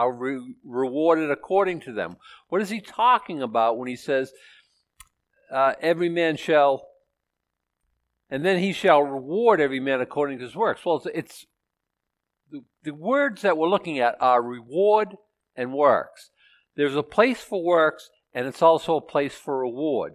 are rewarded according to them. What is he talking about when he says, every man shall, and then he shall reward every man according to his works? Well, it's the words that we're looking at are reward and works. There's a place for works, and it's also a place for reward.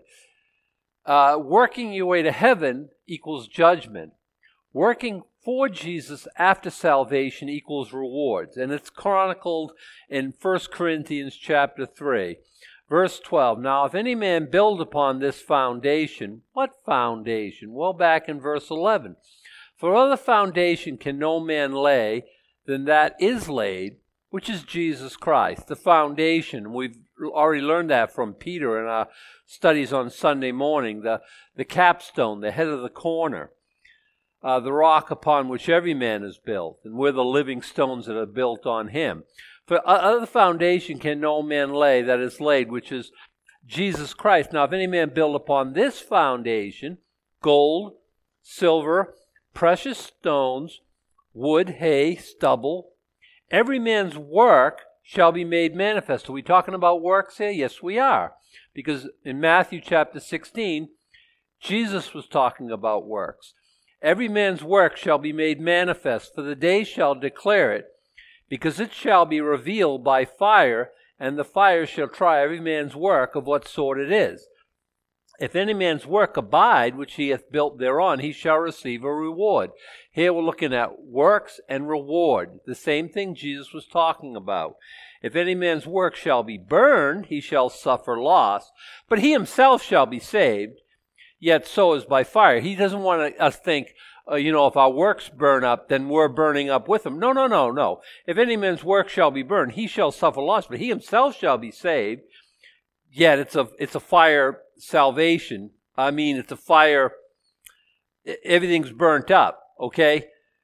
Working your way to heaven equals judgment. Working for Jesus after salvation equals rewards. And it's chronicled in 1 Corinthians chapter 3, verse 12. Now, if any man build upon this foundation, what foundation? Well, back in verse 11. For other foundation can no man lay than that is laid, which is Jesus Christ, the foundation. We've already learned that from Peter in our studies on Sunday morning, the capstone, the head of the corner, the rock upon which every man is built, and we're the living stones that are built on him. For other foundation can no man lay that is laid, which is Jesus Christ. Now, if any man build upon this foundation, gold, silver, precious stones, wood, hay, stubble, every man's work shall be made manifest. Are we talking about works here? Yes, we are. Because in Matthew chapter 16, Jesus was talking about works. Every man's work shall be made manifest, for the day shall declare it, because it shall be revealed by fire, and the fire shall try every man's work of what sort it is. If any man's work abide, which he hath built thereon, he shall receive a reward. Here we're looking at works and reward, the same thing Jesus was talking about. If any man's work shall be burned, he shall suffer loss, but he himself shall be saved, yet so is by fire. He doesn't want us to think, if our works burn up, then we're burning up with him. No. If any man's work shall be burned, he shall suffer loss, but he himself shall be saved, yet it's a fire salvation. I mean, it's a fire, everything's burnt up, okay?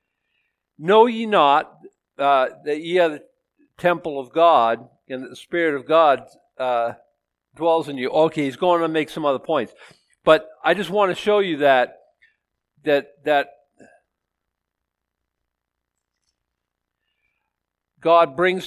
Know ye not that ye are the temple of God, and that the Spirit of God dwells in you. Okay, he's going to make some other points. But I just want to show you that God brings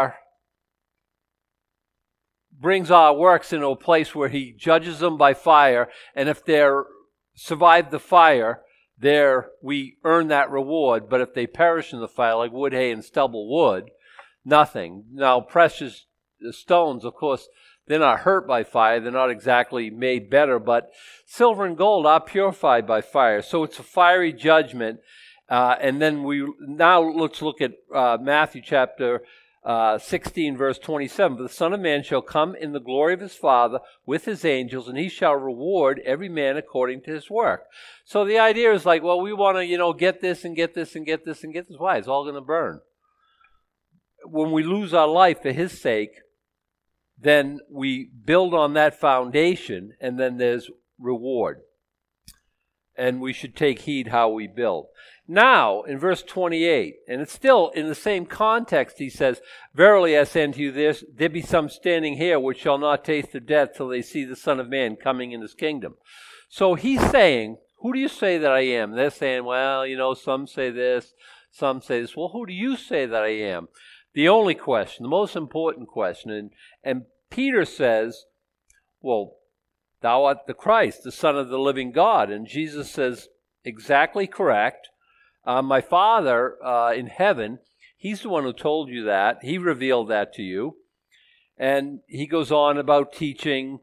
our works into a place where he judges them by fire, and if they survive the fire, there we earn that reward. But if they perish in the fire, like wood, hay, and stubble would, nothing. Now, precious stones, of course, they're not hurt by fire. They're not exactly made better, but silver and gold are purified by fire. So it's a fiery judgment. And then now let's look at Matthew chapter 16, verse 27. For the Son of Man shall come in the glory of his Father with his angels, and he shall reward every man according to his work. So the idea is like, well, we want to, get this and get this and get this and get this. Why? It's all going to burn. When we lose our life for his sake, then we build on that foundation, and then there's reward. And we should take heed how we build. Now, in verse 28, and it's still in the same context, he says, Verily I say unto you this, there be some standing here which shall not taste of death till they see the Son of Man coming in his kingdom. So he's saying, who do you say that I am? They're saying, well, some say this, some say this. Well, who do you say that I am? The only question, the most important question, and Peter says, well, thou art the Christ, the Son of the living God. And Jesus says, exactly correct. My Father in heaven, he's the one who told you that. He revealed that to you. And he goes on about teaching,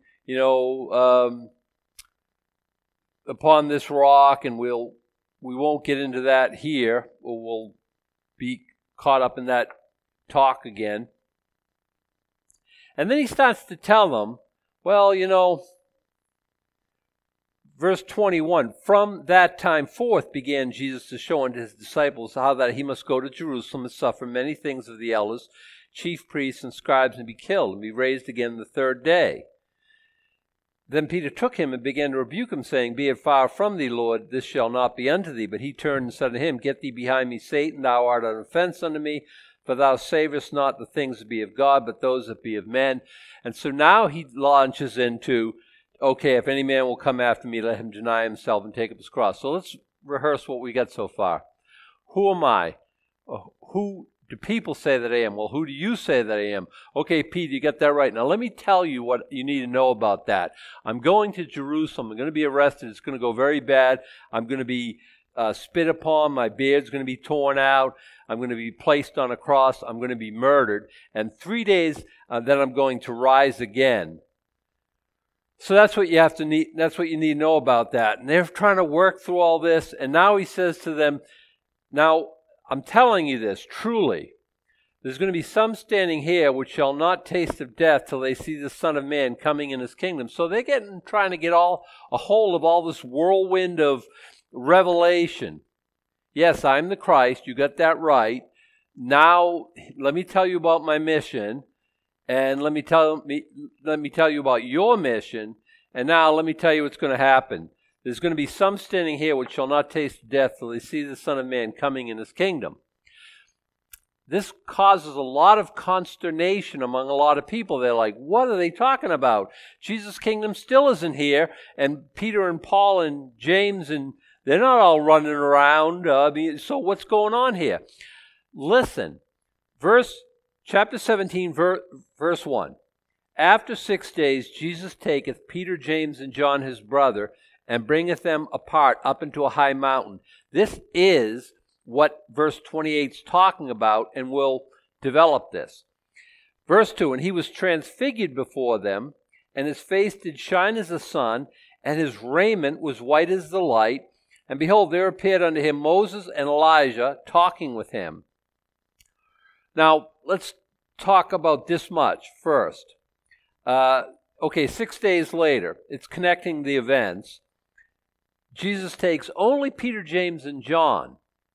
upon this rock, and we won't get into that here. We'll be caught up in that talk again. And then he starts to tell them, well, verse 21, from that time forth began Jesus to show unto his disciples how that he must go to Jerusalem and suffer many things of the elders, chief priests, and scribes, and be killed, and be raised again the third day. Then Peter took him and began to rebuke him, saying, Be it far from thee, Lord, this shall not be unto thee. But he turned and said to him, Get thee behind me, Satan, thou art an offense unto me, for thou savest not the things that be of God, but those that be of men. And so now he launches into, okay, if any man will come after me, let him deny himself and take up his cross. So let's rehearse what we got so far. Who am I? Who do people say that I am? Well, who do you say that I am? Okay, Peter, you got that right. Now let me tell you what you need to know about that. I'm going to Jerusalem. I'm going to be arrested. It's going to go very bad. I'm going to be spit upon. My beard's going to be torn out. I'm going to be placed on a cross. I'm going to be murdered. And 3 days, then I'm going to rise again. So that's what you have to need. That's what you need to know about that. And they're trying to work through all this. And now he says to them, now I'm telling you this truly. There's going to be some standing here which shall not taste of death till they see the Son of Man coming in his kingdom. So they're trying to get a hold of all this whirlwind of revelation. Yes, I'm the Christ. You got that right. Now let me tell you about my mission. And let me tell you about your mission. And now let me tell you what's going to happen. There's going to be some standing here which shall not taste death till they see the Son of Man coming in his kingdom. This causes a lot of consternation among a lot of people. They're like, what are they talking about? Jesus' kingdom still isn't here. And Peter and Paul and James, and they're not all running around. So what's going on here? Listen, chapter 17, verse 1. After 6 days, Jesus taketh Peter, James, and John his brother, and bringeth them apart up into a high mountain. This is what verse 28 is talking about, and we'll develop this. Verse 2, and he was transfigured before them, and his face did shine as the sun, and his raiment was white as the light. And behold, there appeared unto him Moses and Elijah talking with him. Now, let's talk about this much first. 6 days later, it's connecting the events. Jesus takes only Peter, James, and John.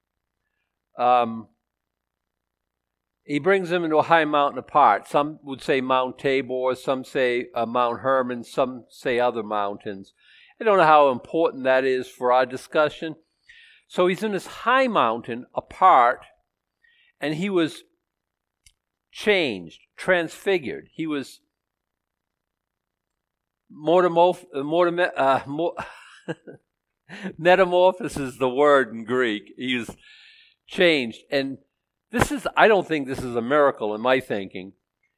He brings them into a high mountain apart. Some would say Mount Tabor, some say Mount Hermon, some say other mountains. I don't know how important that is for our discussion. So he's in this high mountain apart, and he was changed, transfigured. He was metamorphosis is the word in Greek. He was changed. And I don't think this is a miracle in my thinking.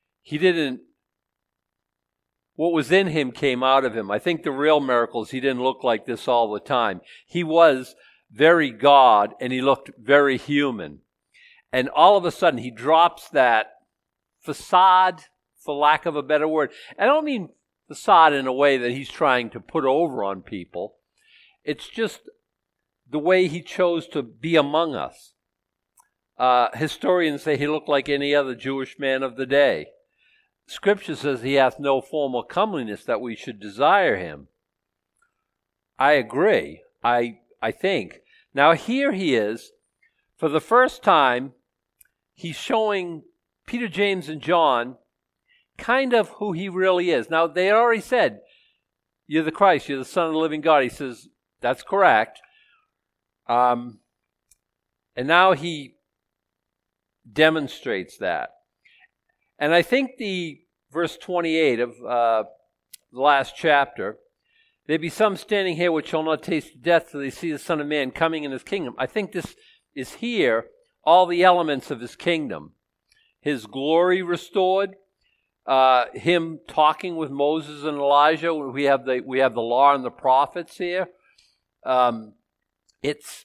What was in him came out of him. I think the real miracle is he didn't look like this all the time. He was very God, and he looked very human. And all of a sudden, he drops that facade, for lack of a better word. I don't mean facade in a way that he's trying to put over on people. It's just the way he chose to be among us. Historians say he looked like any other Jewish man of the day. Scripture says he hath no form or comeliness that we should desire him. I agree. I think. Now here he is. For the first time, he's showing Peter, James, and John kind of who he really is. Now, they already said, you're the Christ, you're the Son of the living God. He says, that's correct. And now he demonstrates that. And I think the verse 28 of the last chapter, there be some standing here which shall not taste death till they see the Son of Man coming in his kingdom. I think this is here, all the elements of his kingdom. His glory restored, him talking with Moses and Elijah. We have the law and the prophets here. It's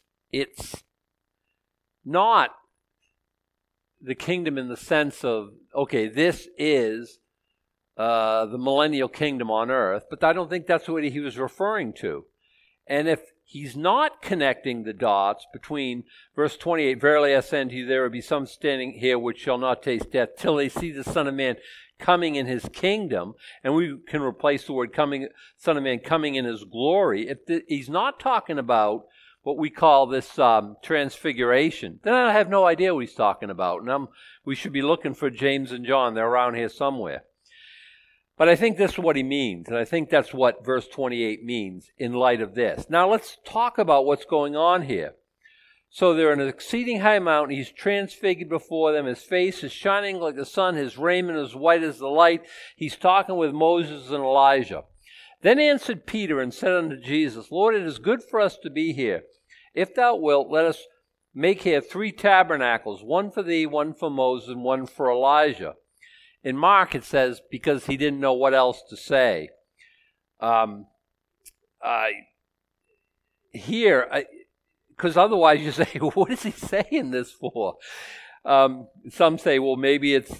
not the kingdom in the sense of, okay, this is the millennial kingdom on earth, but I don't think that's what he was referring to. And if he's not connecting the dots between verse 28, verily I say unto you, there will be some standing here which shall not taste death till they see the Son of Man coming in his kingdom, and we can replace the word coming, Son of Man coming in his glory. If he's not talking about what we call this transfiguration, then I have no idea what he's talking about. And we should be looking for James and John. They're around here somewhere. But I think this is what he means, and I think that's what verse 28 means in light of this. Now let's talk about what's going on here. So they're in an exceeding high mountain. He's transfigured before them. His face is shining like the sun. His raiment is white as the light. He's talking with Moses and Elijah. Then answered Peter and said unto Jesus, Lord, it is good for us to be here. If thou wilt, let us make here 3 tabernacles, one for thee, one for Moses, and one for Elijah. In Mark it says, because he didn't know what else to say. Because otherwise you say, what is he saying this for? Some say, well, maybe it's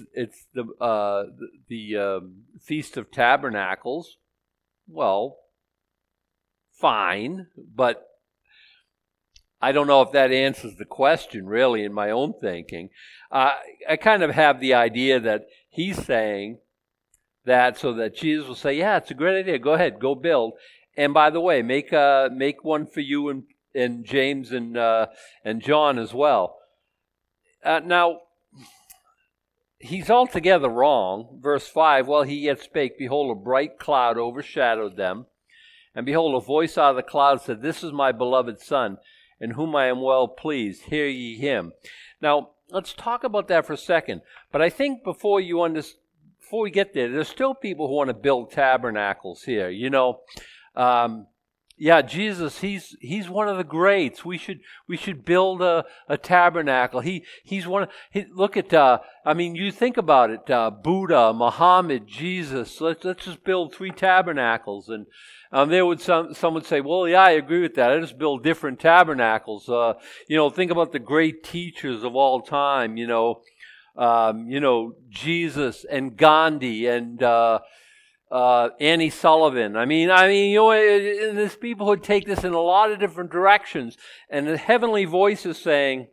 the Feast of Tabernacles. Well, fine, but I don't know if that answers the question, really, in my own thinking. I kind of have the idea that he's saying that so that Jesus will say, yeah, it's a great idea. Go ahead, go build. And by the way, make one for you and James and John as well. Now, he's altogether wrong. Verse 5, while he yet spake, behold, a bright cloud overshadowed them. And behold, a voice out of the cloud said, this is my beloved Son, in whom I am well pleased. Hear ye him. Now, let's talk about that for a second. But I think before we get there, there's still people who want to build tabernacles here. Jesus, he's one of the greats. We should build a tabernacle. He's one. Look at you think about it. Buddha, Muhammad, Jesus. Let's just build 3 tabernacles. And some would say, well, yeah, I agree with that. I just build different tabernacles. Think about the great teachers of all time. Jesus and Gandhi and Annie Sullivan. There's people who take this in a lot of different directions, and the heavenly voice is saying,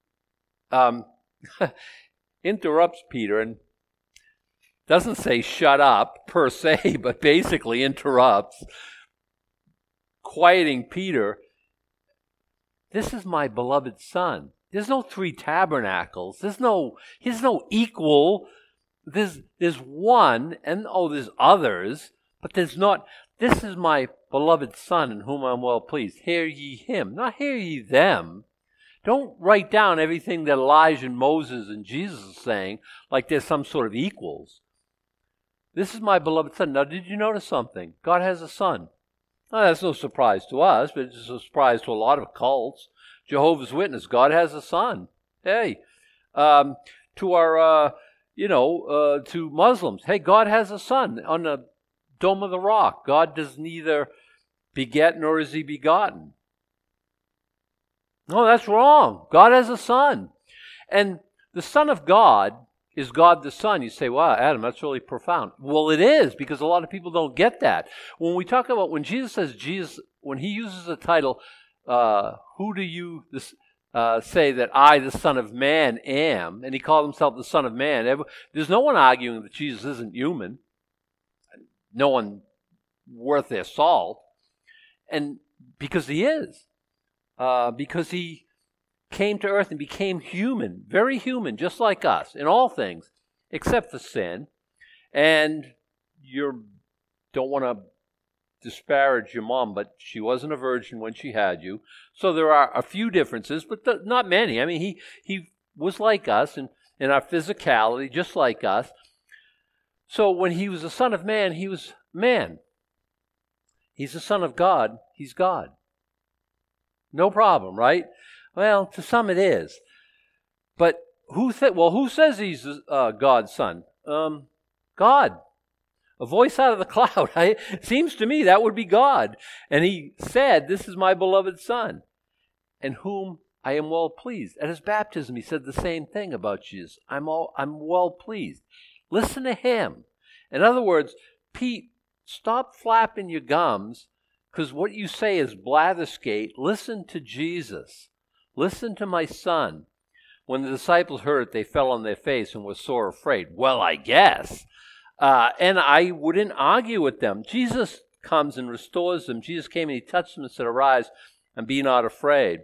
interrupts Peter, and doesn't say shut up per se, but basically interrupts, quieting Peter. This is my beloved Son. There's no 3 tabernacles. He's no equal. There's one, and there's others, but there's not. This is my beloved Son, in whom I'm well pleased. Hear ye him, not hear ye them. Don't write down everything that Elijah and Moses and Jesus are saying like there's some sort of equals. This is my beloved Son. Now, did you notice something? God has a son. Now, that's no surprise to us, but it's a surprise to a lot of cults. Jehovah's Witness, God has a son. Hey, to our... to Muslims, hey, God has a son on the Dome of the Rock. God does neither beget nor is he begotten. No, that's wrong. God has a son. And the Son of God is God the Son. You say, wow, Adam, that's really profound. Well, it is, because a lot of people don't get that. When he uses the title, who do you... say that I, the Son of Man, am, and he called himself the Son of Man. There's no one arguing that Jesus isn't human. No one worth their salt. And because he is. Because he came to earth and became human, very human, just like us, in all things, except for sin. And you don't want to disparage your mom, but she wasn't a virgin when she had you. So there are a few differences, but not many. He was like us in our physicality, just like us. So when he was the Son of Man, he was man. He's the Son of God. He's God. No problem, right? Well, to some it is. But who says he's God's son? God. A voice out of the cloud. It seems to me that would be God. And he said, this is my beloved Son, in whom I am well pleased. At his baptism, he said the same thing about Jesus. I'm well pleased. Listen to him. In other words, Pete, stop flapping your gums, because what you say is blatherskate. Listen to Jesus. Listen to my Son. When the disciples heard it, they fell on their face and were sore afraid. Well, I guess. And I wouldn't argue with them. Jesus comes and restores them. Jesus came and he touched them and said, arise and be not afraid.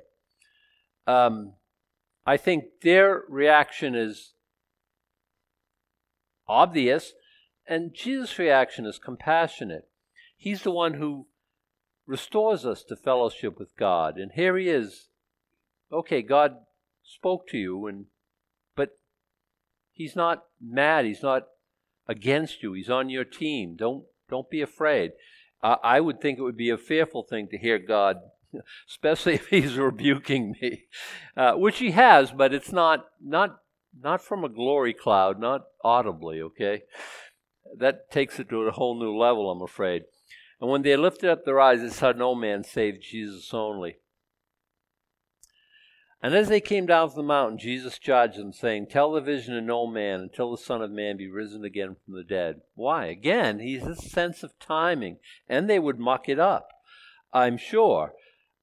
I think their reaction is obvious, and Jesus' reaction is compassionate. He's the one who restores us to fellowship with God. And here he is. Okay, God spoke to you, but he's not mad. He's not against you. He's on your team. Don't be afraid. I would think it would be a fearful thing to hear God especially if he's rebuking me, which he has, but it's not from a glory cloud, not audibly, okay? That takes it to a whole new level, I'm afraid. And when they lifted up their eyes, they saw no man save Jesus only. And as they came down from the mountain, Jesus charged them, saying, tell the vision to no man until the Son of Man be risen again from the dead. Why? Again, he has a sense of timing, and they would muck it up, I'm sure.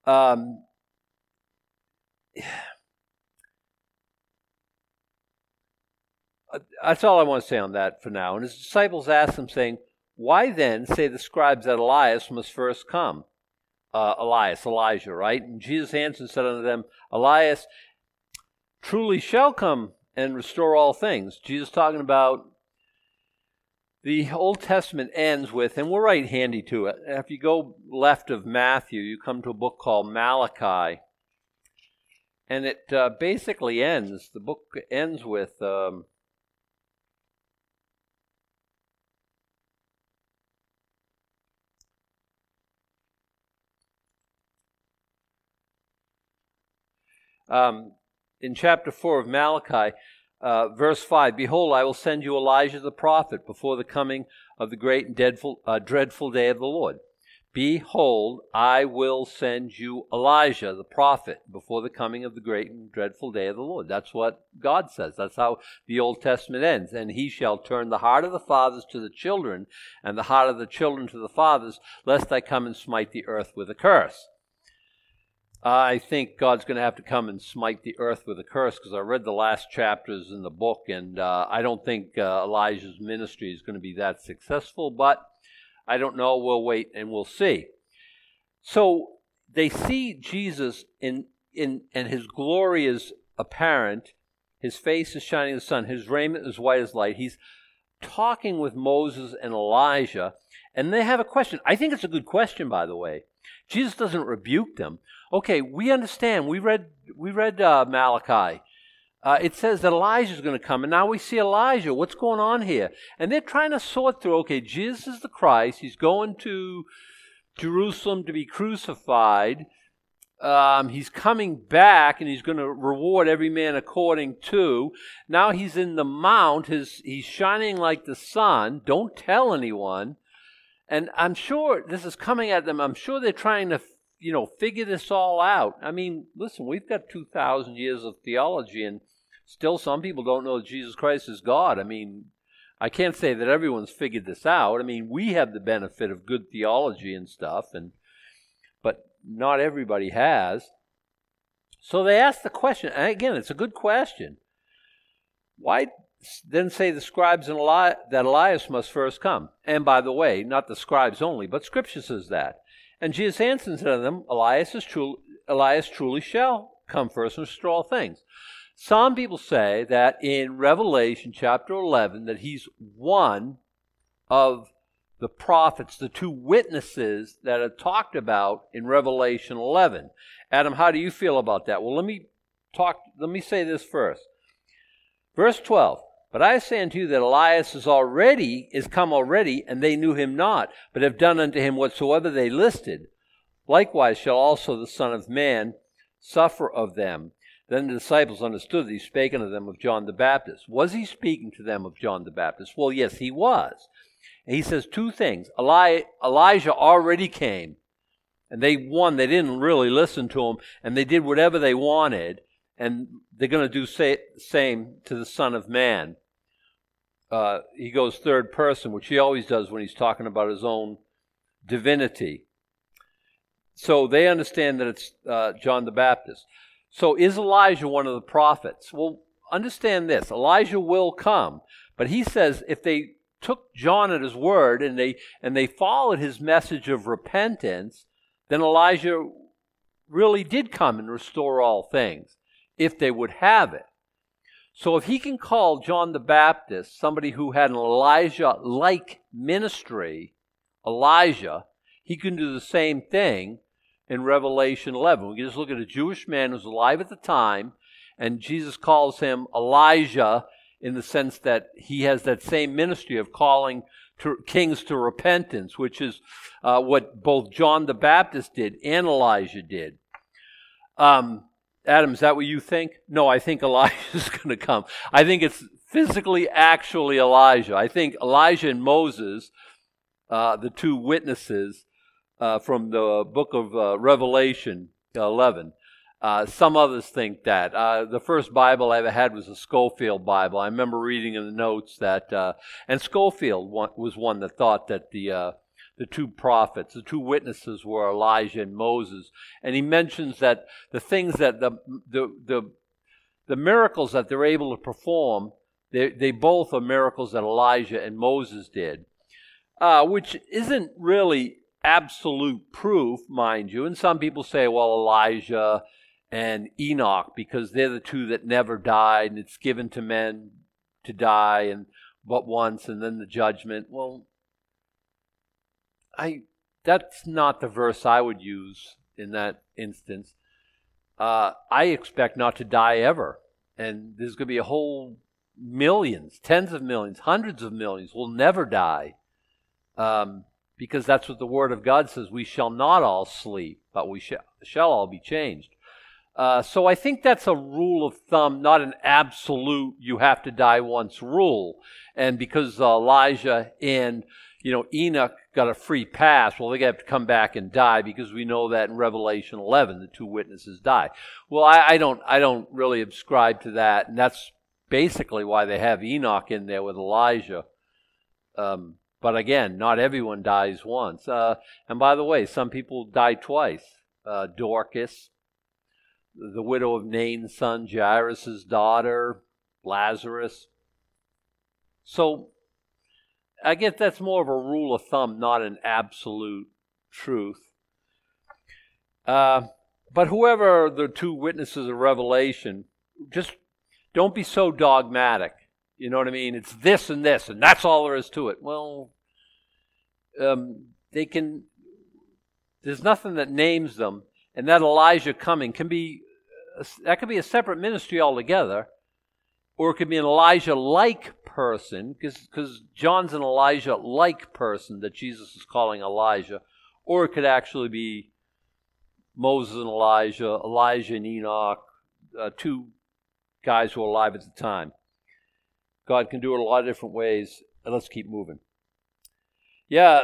That's all I want to say on that for now. And his disciples asked him, saying, why then say the scribes that Elias must first come? Elijah, right? And Jesus answered and said unto them, Elias truly shall come and restore all things. Jesus talking about the Old Testament ends with, and we're right handy to it. If you go left of Matthew, you come to a book called Malachi. And it basically ends, the book ends with... in chapter 4 of Malachi, verse 5, behold, I will send you Elijah the prophet before the coming of the great and dreadful day of the Lord. Behold, I will send you Elijah the prophet before the coming of the great and dreadful day of the Lord. That's what God says. That's how the Old Testament ends. And he shall turn the heart of the fathers to the children, and the heart of the children to the fathers, lest I come and smite the earth with a curse. I think God's going to have to come and smite the earth with a curse, because I read the last chapters in the book, and I don't think Elijah's ministry is going to be that successful, but I don't know. We'll wait and we'll see. So they see Jesus and his glory is apparent. His face is shining in the sun. His raiment is white as light. He's talking with Moses and Elijah, and they have a question. I think it's a good question, by the way. Jesus doesn't rebuke them. Okay, we understand. We read Malachi. It says that Elijah is going to come, and now we see Elijah. What's going on here? And they're trying to sort through, okay, Jesus is the Christ. He's going to Jerusalem to be crucified. He's coming back, and he's going to reward every man according to. Now he's in the mount. He's shining like the sun. Don't tell anyone. And I'm sure this is coming at them. I'm sure they're trying to figure this all out. I mean, listen, we've got 2,000 years of theology, and still some people don't know that Jesus Christ is God. I mean, I can't say that everyone's figured this out. I mean, we have the benefit of good theology and stuff, but not everybody has. So they ask the question, and again, it's a good question. Why then say the scribes and that Elias must first come? And by the way, not the scribes only, but Scripture says that. And Jesus answered to them, Elias truly shall come first and restore all things. Some people say that in Revelation chapter 11 that he's one of the prophets, the two witnesses that are talked about in Revelation 11. Adam, how do you feel about that? Well, let me say this first. Verse 12. But I say unto you that Elias is come already, and they knew him not, but have done unto him whatsoever they listed. Likewise shall also the Son of Man suffer of them. Then the disciples understood that he spake unto them of John the Baptist. Was he speaking to them of John the Baptist? Well, yes, he was. And he says two things. Elijah already came, and they didn't really listen to him, and they did whatever they wanted, and they're going to do same to the Son of Man. He goes third person, which he always does when he's talking about his own divinity. So they understand that it's John the Baptist. So is Elijah one of the prophets? Well, understand this. Elijah will come. But he says if they took John at his word and they followed his message of repentance, then Elijah really did come and restore all things, if they would have it. So if he can call John the Baptist somebody who had an Elijah-like ministry, Elijah, he can do the same thing in Revelation 11. We can just look at a Jewish man who's alive at the time, and Jesus calls him Elijah in the sense that he has that same ministry of calling kings to repentance, which is what both John the Baptist did and Elijah did. Adam, is that what you think? No, I think Elijah's going to come. I think it's physically actually Elijah. I think Elijah and Moses, the two witnesses from the book of Revelation 11, some others think that. The first Bible I ever had was a Scofield Bible. I remember reading in the notes that, and Scofield was one that thought that the two prophets, the two witnesses were Elijah and Moses. And he mentions that the things that the miracles that they're able to perform, they both are miracles that Elijah and Moses did, which isn't really absolute proof, mind you. And some people say, well, Elijah and Enoch, because they're the two that never died, and it's given to men to die and but once, and then the judgment. Well, that's not the verse I would use in that instance. I expect not to die ever, and there's going to be a whole millions, tens of millions, hundreds of millions will never die, because that's what the Word of God says. We shall not all sleep, but we shall all be changed. So I think that's a rule of thumb, not an absolute you have to die once rule. And because Elijah and Enoch got a free pass, well, they have to come back and die, because we know that in Revelation 11 the two witnesses die. Well, I don't really ascribe to that, and that's basically why they have Enoch in there with Elijah. But again, not everyone dies once. And by the way, some people die twice. Dorcas, the widow of Nain's son, Jairus' daughter, Lazarus. So I guess that's more of a rule of thumb, not an absolute truth. But whoever the two witnesses of Revelation, just don't be so dogmatic. You know what I mean? It's this, and that's all there is to it. Well, there's nothing that names them. And that Elijah coming could be a separate ministry altogether, or it could be an Elijah-like person, because John's an Elijah-like person that Jesus is calling Elijah, or it could actually be Moses and Elijah, Elijah and Enoch, two guys who were alive at the time. God can do it a lot of different ways, and let's keep moving. Yeah,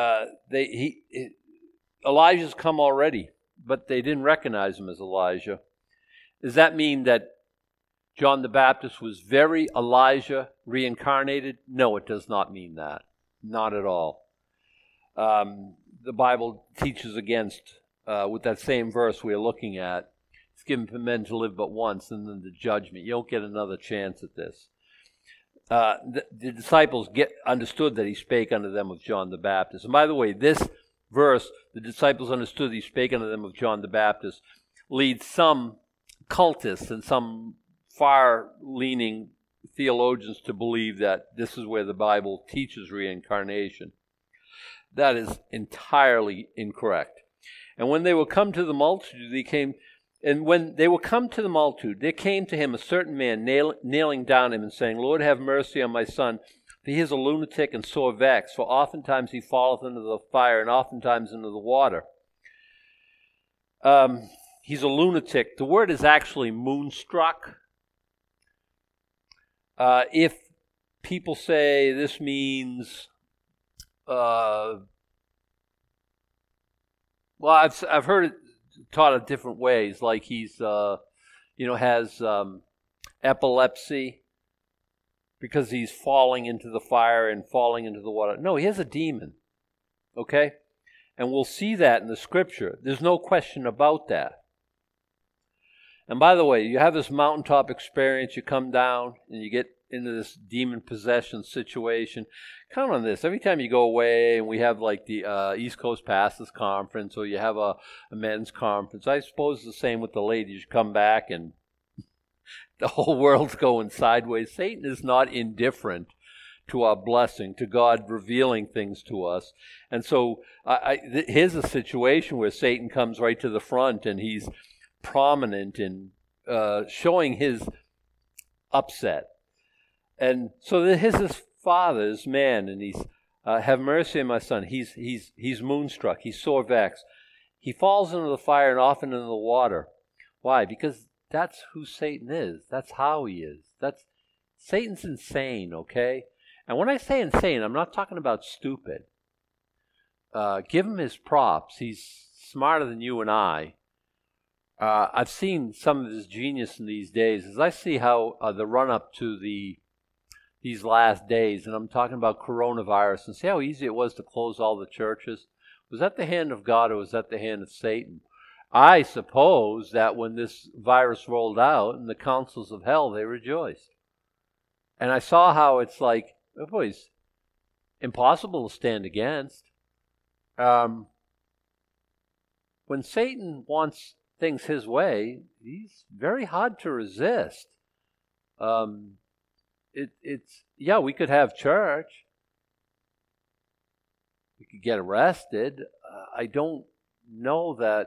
Elijah's come already, but they didn't recognize him as Elijah. Does that mean that John the Baptist was very Elijah reincarnated? No, it does not mean that. Not at all. The Bible teaches against, with that same verse we're looking at, it's given for men to live but once, and then the judgment. You don't get another chance at this. The disciples understood that he spake unto them of John the Baptist. And by the way, this verse, the disciples understood he spake unto them of John the Baptist, leads some cultists and some far-leaning theologians to believe that this is where the Bible teaches reincarnation. That is entirely incorrect. And when they were come to the multitude, there came to him a certain man, kneeling down him and saying, Lord, have mercy on my son, for he is a lunatic and sore vexed, for oftentimes he falleth into the fire, and oftentimes into the water. He's a lunatic. The word is actually moonstruck. If people say this means, well, I've heard it taught in different ways, like he's, has epilepsy because he's falling into the fire and falling into the water. No, he has a demon, okay? And we'll see that in the Scripture. There's no question about that. And by the way, you have this mountaintop experience, you come down and you get into this demon possession situation. Count on this. Every time you go away and we have like the East Coast Pastors Conference, or you have a men's conference, I suppose it's the same with the ladies. You come back and the whole world's going sideways. Satan is not indifferent to our blessing, to God revealing things to us. And so here's a situation where Satan comes right to the front, and he's prominent in showing his upset. And so his father, this man, and he's, have mercy on my son. He's moonstruck. He's sore vexed. He falls into the fire and often into the water. Why? Because that's who Satan is. That's how he is. Satan's insane, okay? And when I say insane, I'm not talking about stupid. Give him his props. He's smarter than you and I. I've seen some of his genius in these days as I see how the run-up to these last days, and I'm talking about coronavirus, and see how easy it was to close all the churches. Was that the hand of God or was that the hand of Satan? I suppose that when this virus rolled out in the councils of hell, they rejoiced. And I saw how it's like, oh boy, it's impossible to stand against. When Satan wants things his way, he's very hard to resist. We could have church. We could get arrested. I don't know that.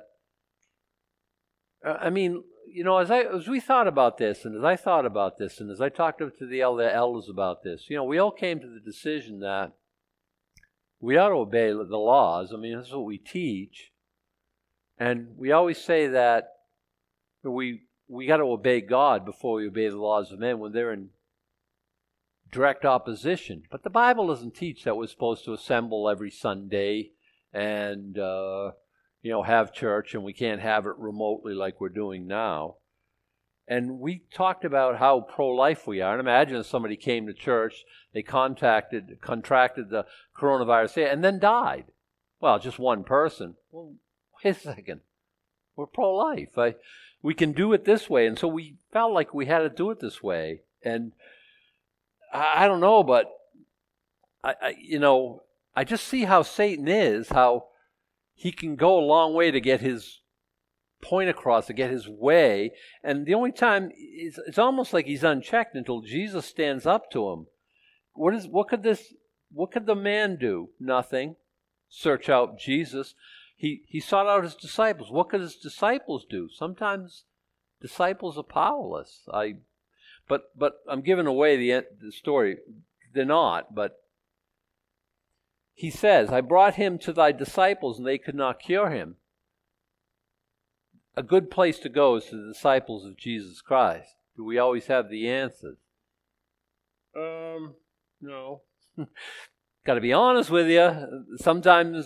As we thought about this, and as I thought about this, and as I talked to the elders about this, we all came to the decision that we ought to obey the laws. I mean, that's what we teach. And we always say that we got to obey God before we obey the laws of men when they're in direct opposition. But the Bible doesn't teach that we're supposed to assemble every Sunday and have church, and we can't have it remotely like we're doing now. And we talked about how pro-life we are. And imagine if somebody came to church, they contracted the coronavirus and then died. Well, just one person. Well, wait a second. We're pro-life. We can do it this way. And so we felt like we had to do it this way. And I don't know, but I just see how Satan is, how he can go a long way to get his point across, to get his way. And the only time, it's almost like he's unchecked until Jesus stands up to him. What could the man do? Nothing. Search out Jesus. He sought out his disciples. What could his disciples do? Sometimes disciples are powerless. But I'm giving away the story. They're not, but he says, I brought him to thy disciples, and they could not cure him. A good place to go is to the disciples of Jesus Christ. Do we always have the answers? No. Got to be honest with you. Sometimes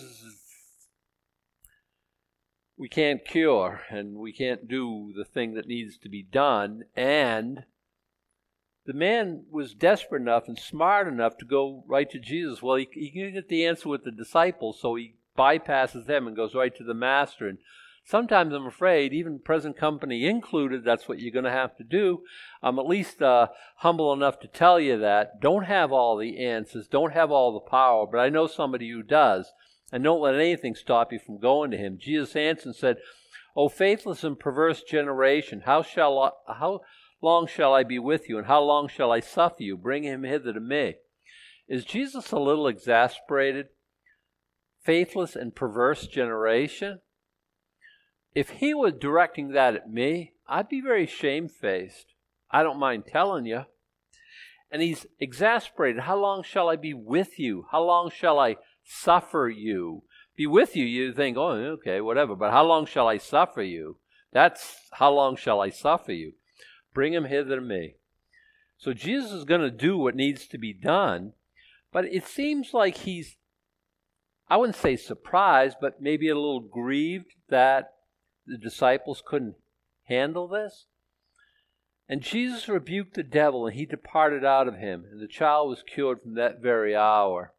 we can't cure, and we can't do the thing that needs to be done, and the man was desperate enough and smart enough to go right to Jesus. Well, he can get the answer with the disciples, so he bypasses them and goes right to the master. And sometimes I'm afraid, even present company included, that's what you're going to have to do. I'm at least humble enough to tell you that. Don't have all the answers, don't have all the power, but I know somebody who does. And don't let anything stop you from going to him. Jesus answered and said, O faithless and perverse generation, how long shall I be with you, and how long shall I suffer you? Bring him hither to me. Is Jesus a little exasperated? Faithless and perverse generation? If he were directing that at me, I'd be very shamefaced. I don't mind telling you. And he's exasperated. How long shall I be with you? How long shall I suffer you? Be with you, you think, oh, okay, whatever. But how long shall I suffer you? That's how long shall I suffer you? Bring him hither to me. So Jesus is going to do what needs to be done, but it seems like he's, I wouldn't say surprised, but maybe a little grieved that the disciples couldn't handle this. And Jesus rebuked the devil, and he departed out of him, and the child was cured from that very hour.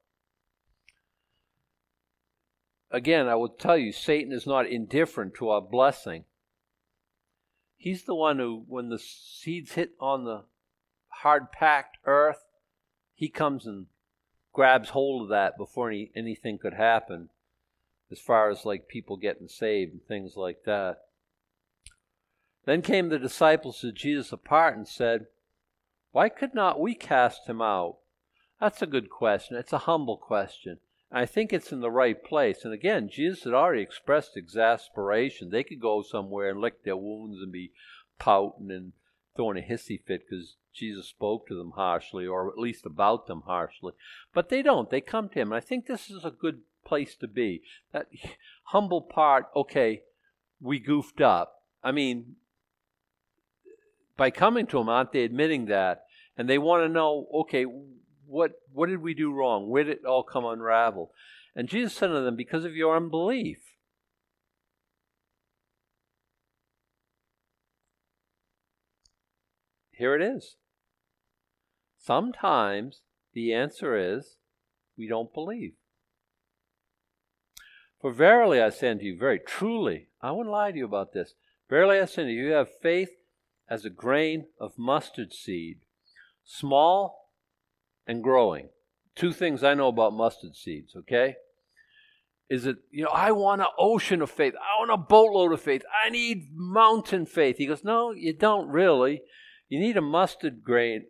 Again, I will tell you, Satan is not indifferent to our blessing. He's the one who, when the seeds hit on the hard-packed earth, he comes and grabs hold of that before anything could happen, as far as like people getting saved and things like that. Then came the disciples to Jesus apart and said, why could not we cast him out? That's a good question. It's a humble question. I think it's in the right place. And again, Jesus had already expressed exasperation. They could go somewhere and lick their wounds and be pouting and throwing a hissy fit because Jesus spoke to them harshly, or at least about them harshly. But they don't. They come to him. And I think this is a good place to be. That humble part, okay, we goofed up. I mean, by coming to him, aren't they admitting that? And they want to know, okay, what did we do wrong? Where did it all come unravel? And Jesus said to them, because of your unbelief. Here it is. Sometimes the answer is we don't believe. For verily I say unto you, very truly, I wouldn't lie to you about this. Verily I say unto you, you have faith as a grain of mustard seed, small and growing. Two things I know about mustard seeds, okay? Is it, I want an ocean of faith. I want a boatload of faith. I need mountain faith. He goes, no, you don't really. You need a mustard grain.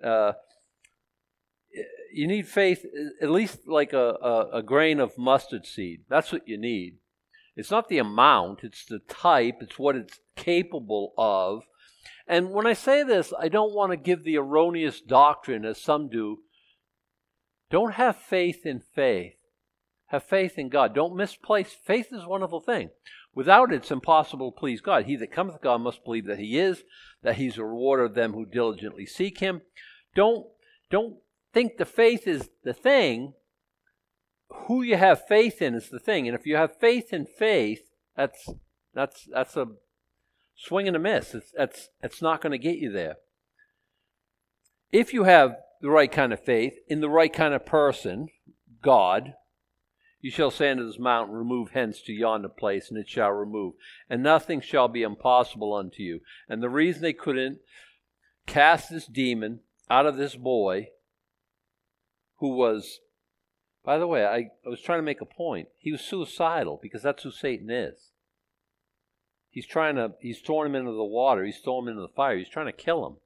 You need faith, at least like a grain of mustard seed. That's what you need. It's not the amount, it's the type, it's what it's capable of. And when I say this, I don't want to give the erroneous doctrine, as some do. Don't have faith in faith. Have faith in God. Don't misplace. Faith is a wonderful thing. Without it, it's impossible to please God. He that cometh to God must believe that he is, that he's a rewarder of them who diligently seek him. Don't think the faith is the thing. Who you have faith in is the thing. And if you have faith in faith, that's a swing and a miss. It's not going to get you there. If you have the right kind of faith in the right kind of person, God, you shall say unto this mountain, remove hence to yonder place, and it shall remove. And nothing shall be impossible unto you. And the reason they couldn't cast this demon out of this boy, who was, by the way, I was trying to make a point. He was suicidal, because that's who Satan is. He's throwing him into the water. He's throwing him into the fire. He's trying to kill him.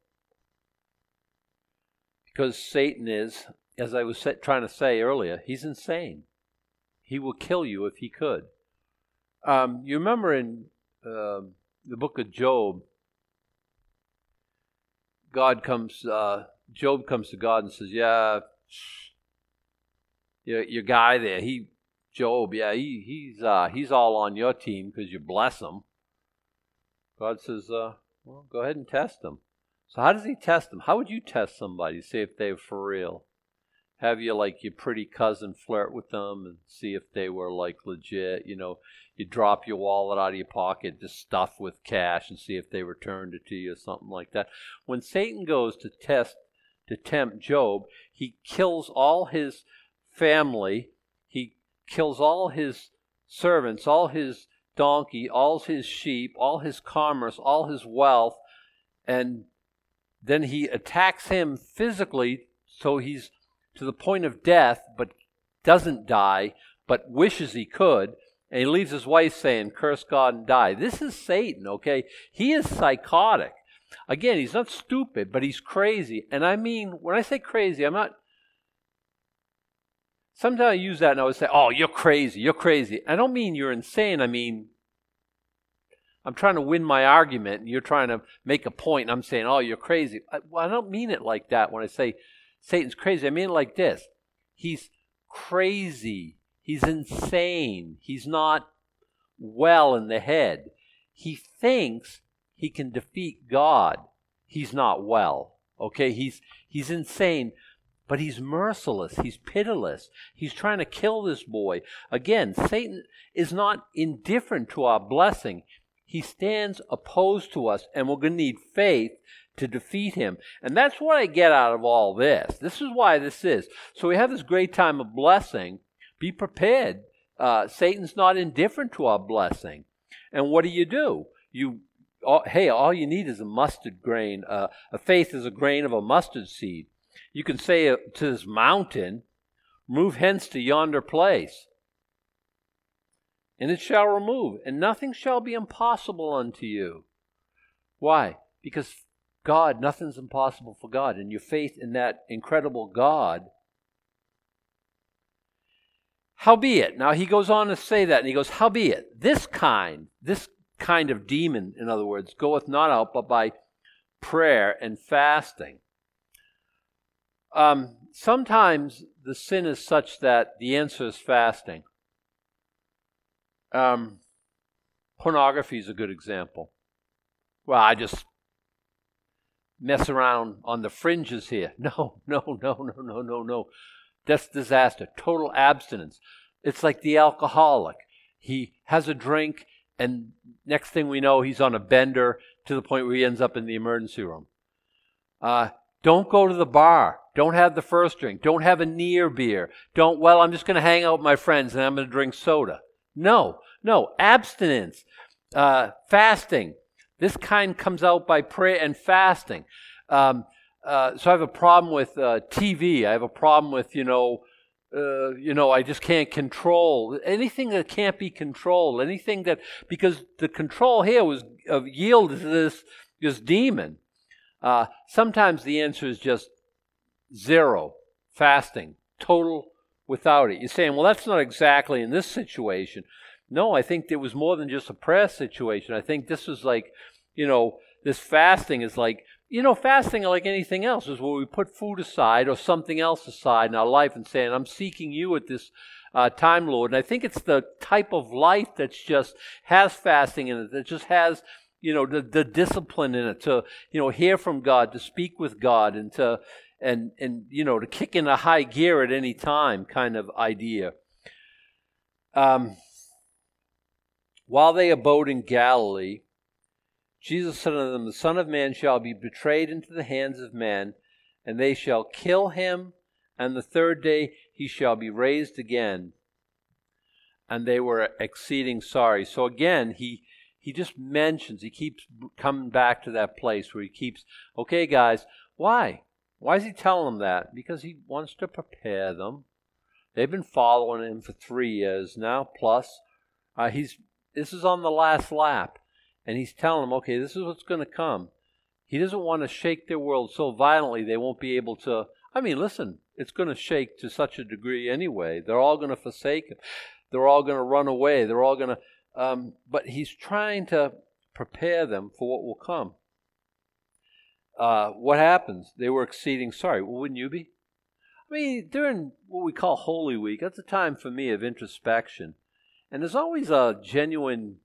Because Satan is, as I was trying to say earlier, he's insane. He will kill you if he could. You remember in the book of Job, Job comes to God and says, yeah, your guy there, Job, yeah, he's all on your team because you bless him. God says, well, go ahead and test him. So how does he test them? How would you test somebody, see if they're for real? Have you, like, your pretty cousin flirt with them and see if they were, like, legit? You drop your wallet out of your pocket, just stuff with cash, and see if they returned it to you or something like that. When Satan goes to tempt Job, he kills all his family. He kills all his servants, all his donkey, all his sheep, all his commerce, all his wealth, and then he attacks him physically, so he's to the point of death, but doesn't die, but wishes he could, and he leaves his wife saying, curse God and die. This is Satan, okay? He is psychotic. Again, he's not stupid, but he's crazy. And I mean, when I say crazy, I'm not... Sometimes I use that and I would say, oh, you're crazy. I don't mean you're insane. I mean, I'm trying to win my argument, and you're trying to make a point, and I'm saying, oh, you're crazy. I don't mean it like that when I say Satan's crazy. I mean it like this. He's crazy. He's insane. He's not well in the head. He thinks he can defeat God. He's not well. Okay? He's insane, but he's merciless. He's pitiless. He's trying to kill this boy. Again, Satan is not indifferent to our blessing. He stands opposed to us, and we're going to need faith to defeat him. And that's what I get out of all this. This is why this is. So we have this great time of blessing. Be prepared. Satan's not indifferent to our blessing. And what do? All you need is a mustard grain. A faith is a grain of a mustard seed. You can say to this mountain, move hence to yonder place, and it shall remove, and nothing shall be impossible unto you. Why? Because God, nothing's impossible for God, and your faith in that incredible God. Howbeit, now he goes on to say that, and he goes, howbeit, this kind of demon, in other words, goeth not out but by prayer and fasting. Sometimes the sin is such that the answer is fasting. Pornography is a good example. Well, I just mess around on the fringes here. No. That's disaster. Total abstinence. It's like the alcoholic. He has a drink, and next thing we know, he's on a bender to the point where he ends up in the emergency room. Don't go to the bar. Don't have the first drink. Don't have a near beer. I'm just going to hang out with my friends and I'm going to drink soda. No. Abstinence. Fasting. This kind comes out by prayer and fasting. So I have a problem with TV. I have a problem with, I just can't control anything that can't be controlled. Anything that, because the control here was yielded to this demon. Sometimes the answer is just zero, fasting, total without it. You're saying, well, that's not exactly in this situation. No, I think there was more than just a prayer situation. I think this was like, this fasting is like, fasting like anything else is where we put food aside or something else aside in our life and saying, I'm seeking you at this time, Lord. And I think it's the type of life that's just has fasting in it, that just has, the discipline in it to, hear from God, to speak with God, and to kick in a high gear at any time kind of idea. While they abode in Galilee, Jesus said unto them, the Son of Man shall be betrayed into the hands of men, and they shall kill him, and the third day he shall be raised again. And they were exceeding sorry. So again, he just mentions, he keeps coming back to that place where he keeps, okay guys, why? Why is he telling them that? Because he wants to prepare them. They've been following him for 3 years now, plus. This is on the last lap. And he's telling them, okay, this is what's going to come. He doesn't want to shake their world so violently they won't be able to. Listen, it's going to shake to such a degree anyway. They're all going to forsake him. They're all going to run away. They're all going to. But he's trying to prepare them for what will come. What happens? They were exceeding sorry. Well, wouldn't you be? During what we call Holy Week, that's a time for me of introspection. And there's always a genuine,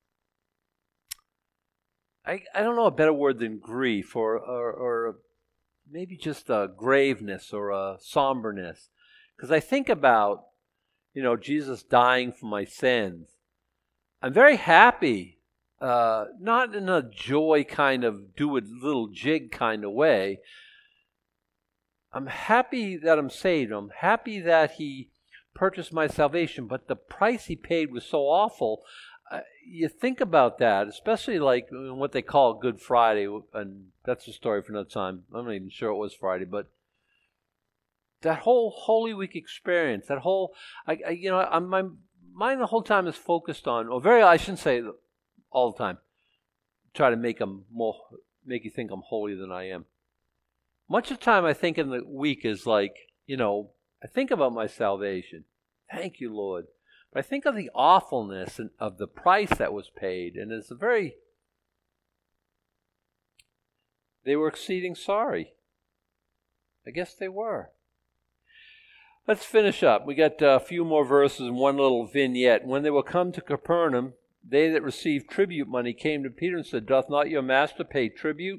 I don't know a better word than grief or maybe just a graveness or a somberness. Because I think about, Jesus dying for my sins. I'm very happy, not in a joy kind of do a little jig kind of way. I'm happy that I'm saved. I'm happy that he purchased my salvation, but the price he paid was so awful. You think about that, especially like what they call Good Friday, and that's a story for another time. I'm not even sure it was Friday, but that whole Holy Week experience, that whole, my mind the whole time is focused on, I shouldn't say all the time, try to make you think I'm holier than I am. Much of the time I think in the week is like, I think about my salvation. Thank you, Lord. But I think of the awfulness of the price that was paid, and it's they were exceeding sorry. I guess they were. Let's finish up. We got a few more verses and one little vignette. When they were come to Capernaum, they that received tribute money came to Peter and said, doth not your master pay tribute?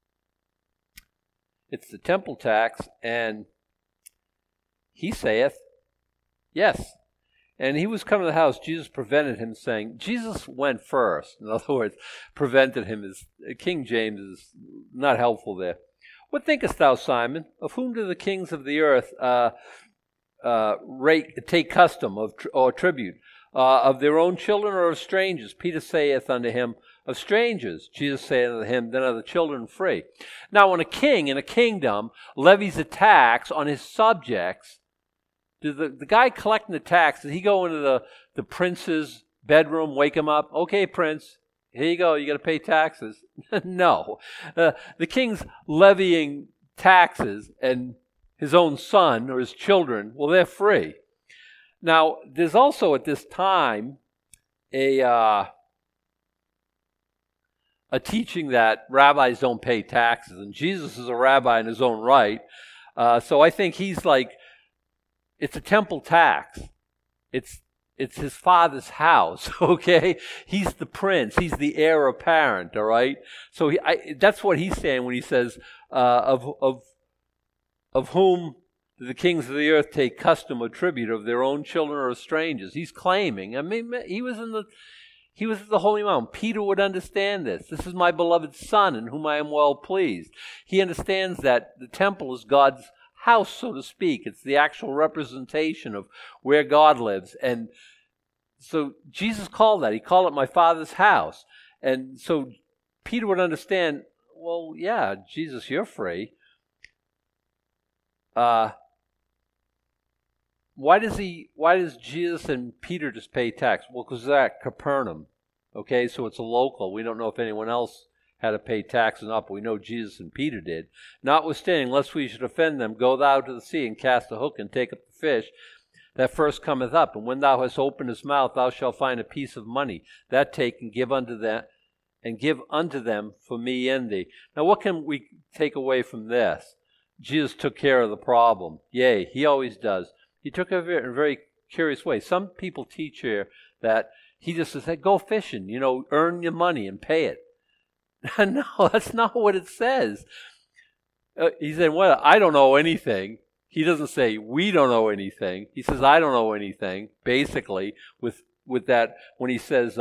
It's the temple tax, and he saith, yes. And he was come to the house. Jesus prevented him, saying, Jesus went first. In other words, prevented him. King James is not helpful there. What thinkest thou, Simon? Of whom do the kings of the earth take custom or tribute? Of their own children or of strangers? Peter saith unto him, of strangers. Jesus saith unto him, then are the children free. Now when a king in a kingdom levies a tax on his subjects, does the guy collecting the tax, does he go into the prince's bedroom, wake him up? Okay, prince, here you go, you got to pay taxes. No. The king's levying taxes, and his own son or his children, well, they're free. Now, there's also at this time a a teaching that rabbis don't pay taxes, and Jesus is a rabbi in his own right. So I think he's like, it's a temple tax. It's his father's house, okay? He's the prince. He's the heir apparent, all right? So that's what he's saying when he says, of whom the kings of the earth take custom or tribute, of their own children or strangers. He's claiming. I mean, he was at the Holy Mount. Peter would understand this. This is my beloved Son, in whom I am well pleased. He understands that the temple is God's house, so to speak. It's the actual representation of where God lives. And so Jesus called that. He called it my Father's house. And so Peter would understand, well, yeah, Jesus, you're free. Why does Jesus and Peter just pay tax? Well, because they're at Capernaum. Okay, so it's a local. We don't know if anyone else had to pay tax or not, but we know Jesus and Peter did. Notwithstanding, lest we should offend them, go thou to the sea and cast a hook and take up the fish that first cometh up. And when thou hast opened his mouth, thou shalt find a piece of money. That take and give unto them for me and thee. Now, what can we take away from this? Jesus took care of the problem. Yea, he always does. He took care of it in a very curious way. Some people teach here that he just said, go fishing, earn your money and pay it. No, that's not what it says. He said, well, I don't know anything. He doesn't say, we don't know anything. He says, I don't know anything, basically, with that, when he says,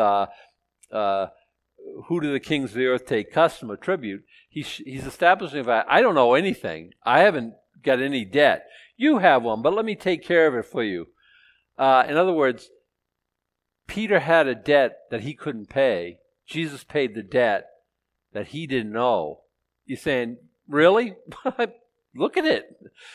who do the kings of the earth take custom or tribute? He's establishing that I don't know anything. I haven't got any debt. You have one, but let me take care of it for you. In other words, Peter had a debt that he couldn't pay. Jesus paid the debt that he didn't owe. You're saying, really? Look at it.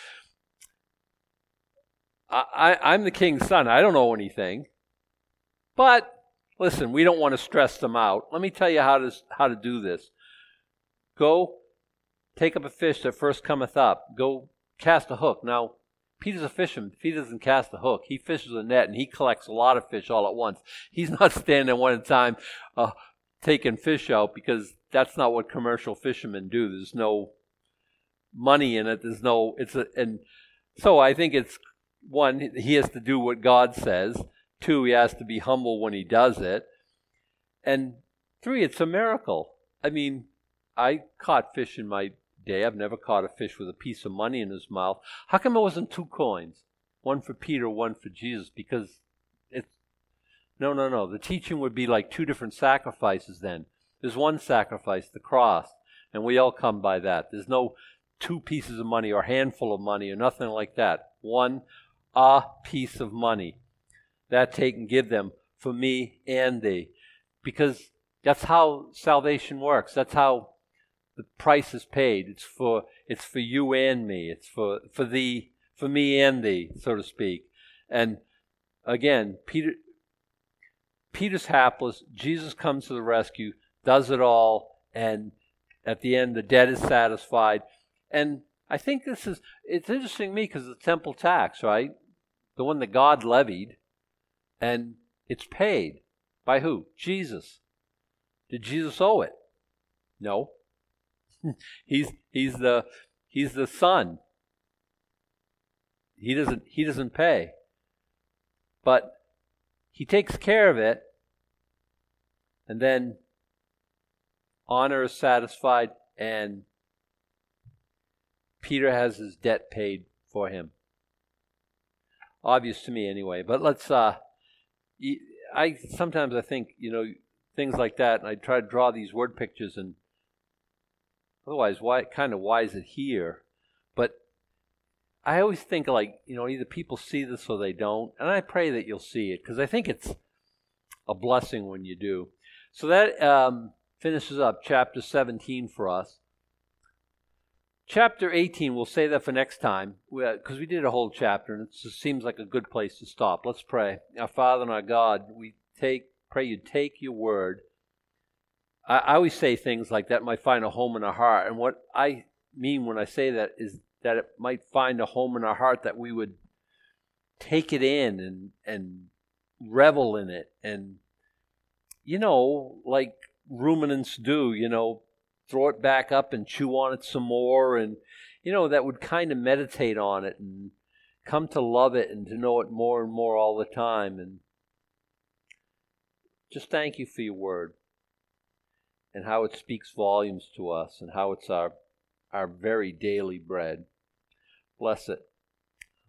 I'm the king's son. I don't owe anything. But listen, we don't want to stress them out. Let me tell you how to do this. Go take up a fish that first cometh up. Go cast a hook. Now, Peter's a fisherman. If he doesn't cast a hook, he fishes a net and he collects a lot of fish all at once. He's not standing one at a time taking fish out, because that's not what commercial fishermen do. There's no money in it. And so I think it's, one, he has to do what God says. Two, he has to be humble when he does it. And three, it's a miracle. I mean, I caught fish in my day. I've never caught a fish with a piece of money in his mouth. How come it wasn't 2 coins? One for Peter, one for Jesus? Because it's... No. The teaching would be like 2 different sacrifices then. There's one sacrifice, the cross, and we all come by that. There's no 2 pieces of money or handful of money or nothing like that. One, a piece of money. That take and give them for me and thee. Because that's how salvation works. That's how the price is paid. It's for you and me. It's for me and thee, so to speak. And again, Peter's hapless. Jesus comes to the rescue, does it all, and at the end the debt is satisfied. And I think it's interesting to me because the temple tax, right? The one that God levied, and it's paid by who? Jesus. Did Jesus owe it? No. He's the son. He doesn't pay. But he takes care of it, and then honor is satisfied, and Peter has his debt paid for him. Obvious to me anyway. But let's sometimes I think, things like that, and I try to draw these word pictures, and otherwise, why is it here? But I always think either people see this or they don't, and I pray that you'll see it, because I think it's a blessing when you do. So that finishes up chapter 17 for us. Chapter 18, we'll say that for next time, because we did a whole chapter, and it just seems like a good place to stop. Let's pray. Our Father and our God, we pray you take your word. I always say things like that might find a home in our heart, and what I mean when I say that is that it might find a home in our heart, that we would take it in and revel in it, and like ruminants do, throw it back up and chew on it some more, and, that would kind of meditate on it and come to love it and to know it more and more all the time. And just thank you for your word and how it speaks volumes to us and how it's our very daily bread. Bless it.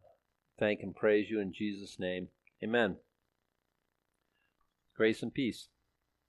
Thank and praise you in Jesus' name. Amen. Grace and peace.